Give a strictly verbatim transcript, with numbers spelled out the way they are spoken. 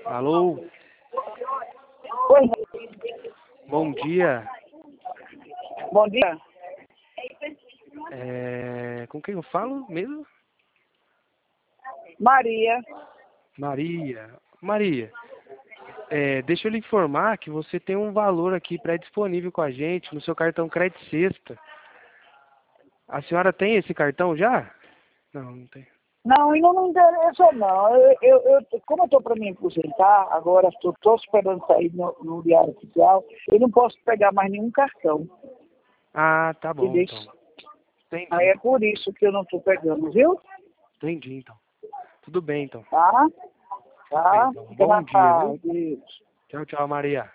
Alô? Oi, Bom dia. bom dia. É... Com quem eu falo mesmo? Maria. Maria. Maria, é, deixa eu lhe informar que você tem um valor aqui pré-disponível com a gente no seu cartão Crédito Sexta. A senhora tem esse cartão já? Não, não tem. Não, ainda não interessa não. Eu, eu, eu- como eu estou para me aposentar, agora estou esperando sair no, no diário oficial, eu não posso pegar mais nenhum cartão. Ah, tá bom, Entendeu? então. Aí Entendi. é por isso que eu não estou pegando, viu? Entendi, então. Tudo bem, então. Tá? Tudo bem, Tá? então. Fica Bom na dia, viu? paz. Tchau, tchau, Maria.